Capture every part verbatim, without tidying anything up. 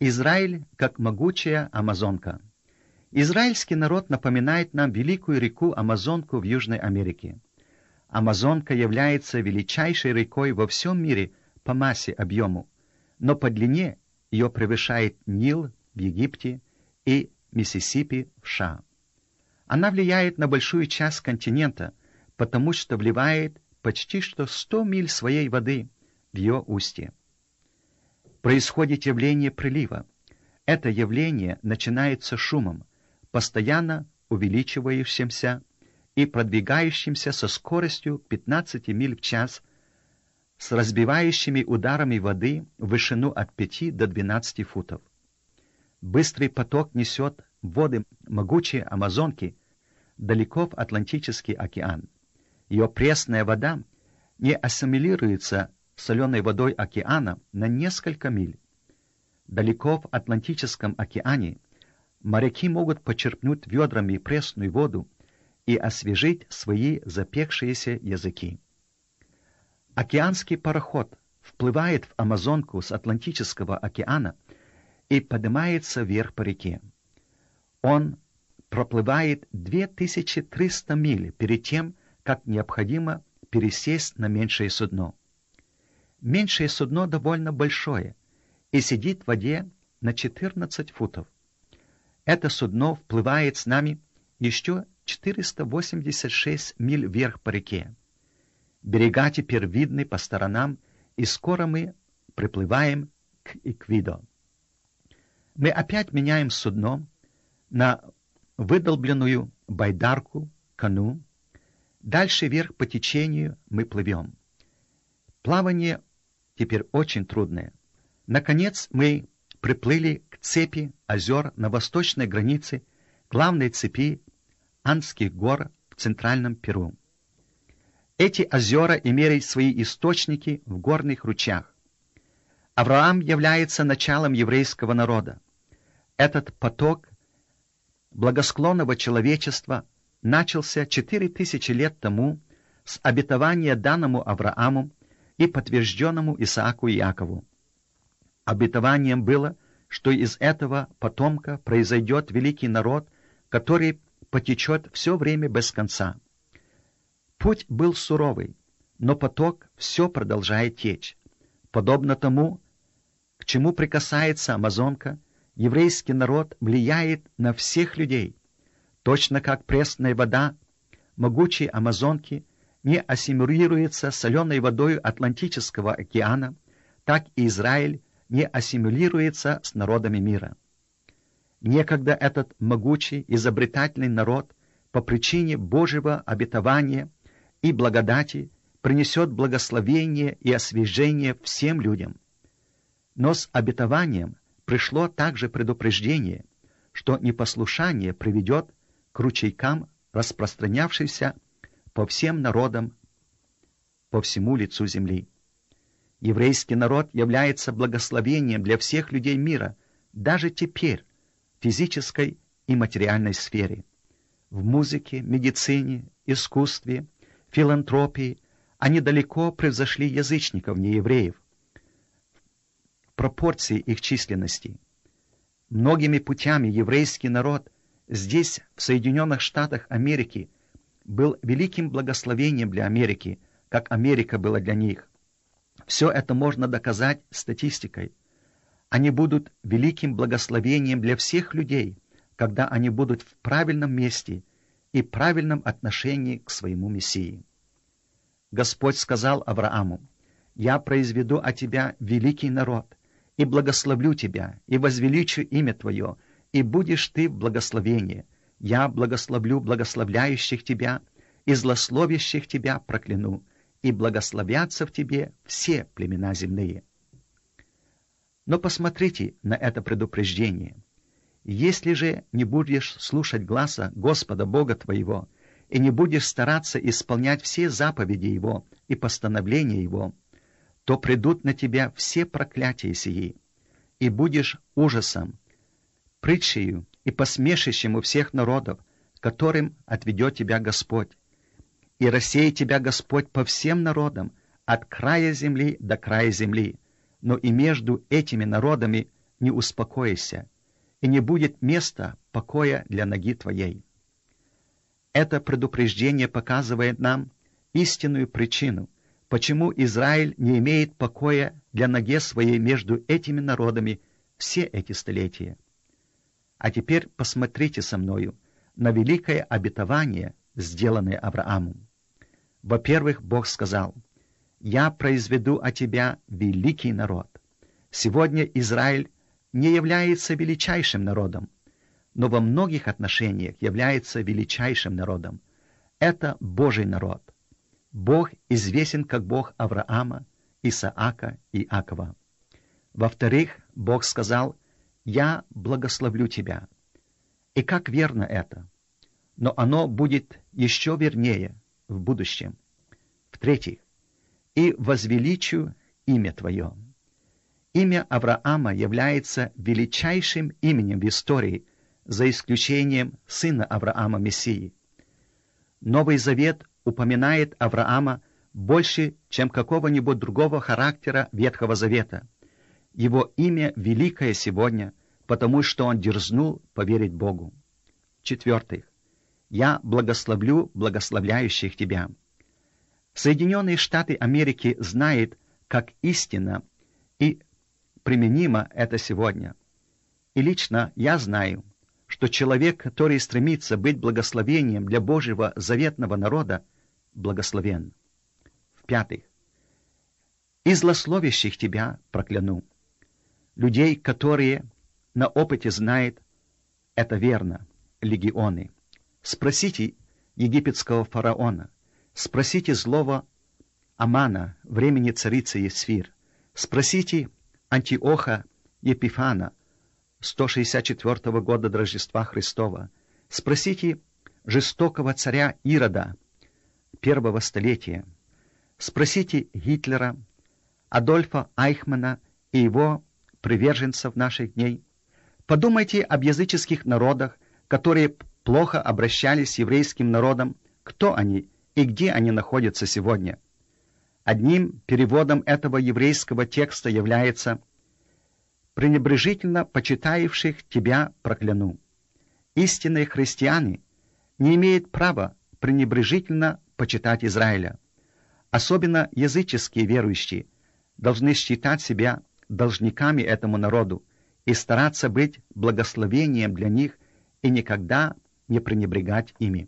Израиль как могучая Амазонка. Израильский народ напоминает нам великую реку Амазонку в Южной Америке. Амазонка является величайшей рекой во всем мире по массе объему, но по длине ее превышает Нил в Египте и Миссисипи в США. Она влияет на большую часть континента, потому что вливает почти что сто миль своей воды в ее устье. Происходит явление прилива. Это явление начинается шумом, постоянно увеличивающимся и продвигающимся со скоростью пятнадцать миль в час, с разбивающими ударами воды в вышину от пяти до двенадцати футов. Быстрый поток несет воды могучей Амазонки далеко в Атлантический океан. Ее пресная вода не ассимилируется соленой водой океана на несколько миль. Далеко в Атлантическом океане моряки могут почерпнуть ведрами пресную воду и освежить свои запекшиеся языки. Океанский пароход вплывает в Амазонку с Атлантического океана и поднимается вверх по реке. Он проплывает две тысячи триста миль перед тем, как необходимо пересесть на меньшее судно. Меньшее судно довольно большое и сидит в воде на четырнадцать футов. Это судно вплывает с нами еще четыреста восемьдесят шесть миль вверх по реке. Берега теперь видны по сторонам, и скоро мы приплываем к Иквидо. Мы опять меняем судно на выдолбленную байдарку, кану. Дальше вверх по течению мы плывем. Плавание теперь очень трудное. Наконец мы приплыли к цепи озер на восточной границе главной цепи Андских гор в центральном Перу. Эти озера имеют свои источники в горных ручьях. Авраам является началом еврейского народа. Этот поток благосклонного человечества начался четыре тысячи лет тому с обетования данному Аврааму и подтвержденному Исааку и Иакову. Обетованием было, что из этого потомка произойдет великий народ, который потечет все время без конца. Путь был суровый, но поток все продолжает течь. Подобно тому, к чему прикасается Амазонка, еврейский народ влияет на всех людей, точно как пресная вода могучей Амазонки не ассимилируется соленой водой Атлантического океана, так и Израиль не ассимилируется с народами мира. Некогда этот могучий, изобретательный народ по причине Божьего обетования и благодати принесет благословение и освяжение всем людям. Но с обетованием пришло также предупреждение, что непослушание приведет к ручейкам, распространявшимся по всем народам, по всему лицу земли. Еврейский народ является благословением для всех людей мира, даже теперь, в физической и материальной сфере. В музыке, медицине, искусстве, филантропии они далеко превзошли язычников, неевреев, в пропорции их численности. Многими путями еврейский народ здесь, в Соединенных Штатах Америки, был великим благословением для Америки, как Америка была для них. Все это можно доказать статистикой. Они будут великим благословением для всех людей, когда они будут в правильном месте и правильном отношении к своему Мессии. Господь сказал Аврааму: «Я произведу от тебя великий народ, и благословлю тебя, и возвеличу имя твое, и будешь ты в благословении. Я благословлю благословляющих тебя, и злословящих тебя прокляну, и благословятся в тебе все племена земные». Но посмотрите на это предупреждение. «Если же не будешь слушать гласа Господа Бога твоего, и не будешь стараться исполнять все заповеди Его и постановления Его, то придут на тебя все проклятия сии, и будешь ужасом, притчею и посмешищем у всех народов, которым отведет тебя Господь. И рассеет тебя Господь по всем народам, от края земли до края земли, но и между этими народами не успокоишься, и не будет места покоя для ноги твоей». Это предупреждение показывает нам истинную причину, почему Израиль не имеет покоя для ноги своей между этими народами все эти столетия. А теперь посмотрите со мною на великое обетование, сделанное Авраамом. Во-первых, Бог сказал: «Я произведу от тебя великий народ». Сегодня Израиль не является величайшим народом, но во многих отношениях является величайшим народом. Это Божий народ. Бог известен как Бог Авраама, Исаака и Иакова. Во-вторых, Бог сказал: «Я благословлю тебя». И как верно это! Но оно будет еще вернее в будущем. В-третьих, «И возвеличу имя твое». Имя Авраама является величайшим именем в истории, за исключением сына Авраама Мессии. Новый Завет упоминает Авраама больше, чем какого-нибудь другого характера Ветхого Завета. Его имя великое сегодня, потому что он дерзнул поверить Богу. В-четвертых, «Я благословлю благословляющих тебя». Соединенные Штаты Америки знают, как истинно и применимо это сегодня. И лично я знаю, что человек, который стремится быть благословением для Божьего заветного народа, благословен. В-пятых, «И злословящих тебя прокляну». Людей, которые на опыте знают, это верно, легионы. Спросите египетского фараона, спросите злого Амана, времени царицы Есфир, спросите Антиоха Епифана, сто шестьдесят четвёртого года до Рождества Христова, спросите жестокого царя Ирода первого столетия, спросите Гитлера, Адольфа Айхмана и его приверженцев наших дней. Подумайте об языческих народах, которые плохо обращались с еврейским народом, кто они и где они находятся сегодня. Одним переводом этого еврейского текста является «пренебрежительно почитающих тебя прокляну». Истинные христиане не имеют права пренебрежительно почитать Израиля. Особенно языческие верующие должны считать себя должниками этому народу и стараться быть благословением для них и никогда не пренебрегать ими.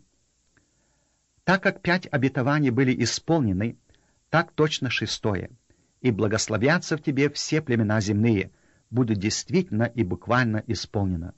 Так как пять обетований были исполнены, так точно шестое, и благословятся в тебе все племена земные, будут действительно и буквально исполнено.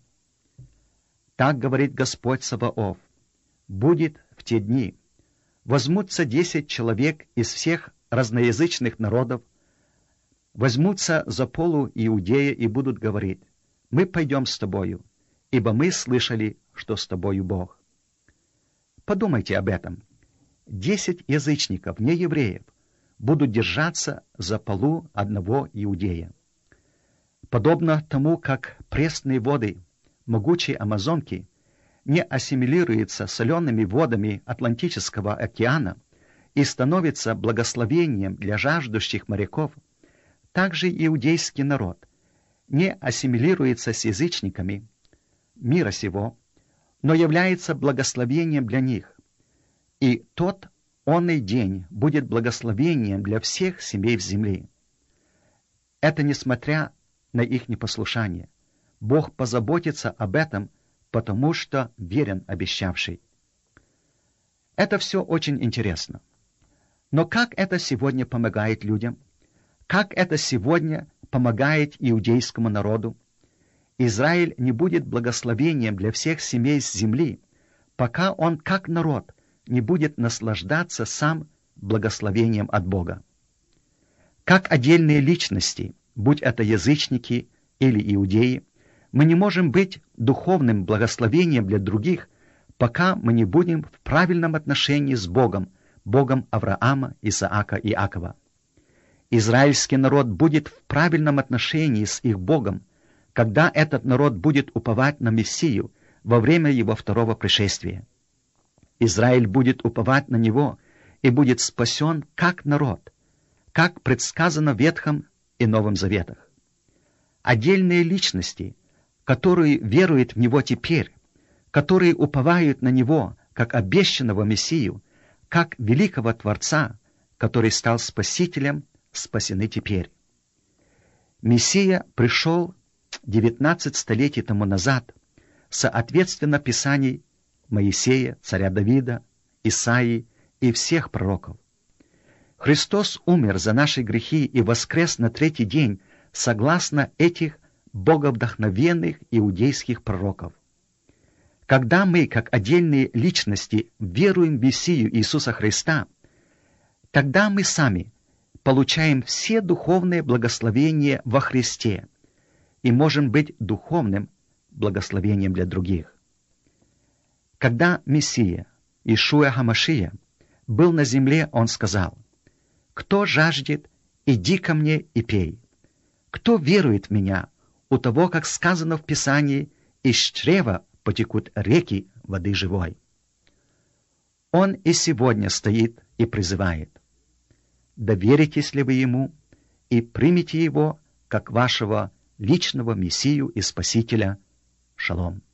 Так говорит Господь Саваоф: будет в те дни, возьмутся десять человек из всех разноязычных народов, возьмутся за полу Иудея и будут говорить: мы пойдем с тобою, ибо мы слышали, что с тобою Бог. Подумайте об этом. Десять язычников, не евреев, будут держаться за полу одного иудея. Подобно тому, как пресные воды могучей Амазонки не ассимилируются солеными водами Атлантического океана и становятся благословением для жаждущих моряков, так же иудейский народ не ассимилируется с язычниками мира сего, но является благословением для них, и тот онный день будет благословением для всех семей в земле. Это несмотря на их непослушание. Бог позаботится об этом, потому что верен обещавший. Это все очень интересно. Но как это сегодня помогает людям? Как это сегодня помогает иудейскому народу? Израиль не будет благословением для всех семей с земли, пока он, как народ, не будет наслаждаться сам благословением от Бога. Как отдельные личности, будь это язычники или иудеи, мы не можем быть духовным благословением для других, пока мы не будем в правильном отношении с Богом, Богом Авраама, Исаака и Иакова. Израильский народ будет в правильном отношении с их Богом, когда этот народ будет уповать на Мессию во время его второго пришествия. Израиль будет уповать на него и будет спасен как народ, как предсказано в Ветхом и Новом Заветах. отдельные личности, которые веруют в Него теперь, которые уповают на Него, как обещанного Мессию, как великого Творца, который стал Спасителем, спасены теперь. Мессия пришел девятнадцать столетий тому назад, соответственно Писаний Моисея, царя Давида, Исаии и всех пророков. Христос умер за наши грехи и воскрес на третий день согласно этих боговдохновенных иудейских пророков. Когда мы, как отдельные личности, веруем в Мессию Иисуса Христа, тогда мы сами получаем все духовные благословения во Христе и можем быть духовным благословением для других. Когда Мессия, Иешуа Хамашия, был на земле, Он сказал: «Кто жаждет, иди ко мне и пей. Кто верует в Меня, у того, как сказано в Писании, из чрева потекут реки воды живой». Он и сегодня стоит и призывает: доверитесь ли вы Ему и примите Его как вашего личного Мессию и Спасителя. Шалом.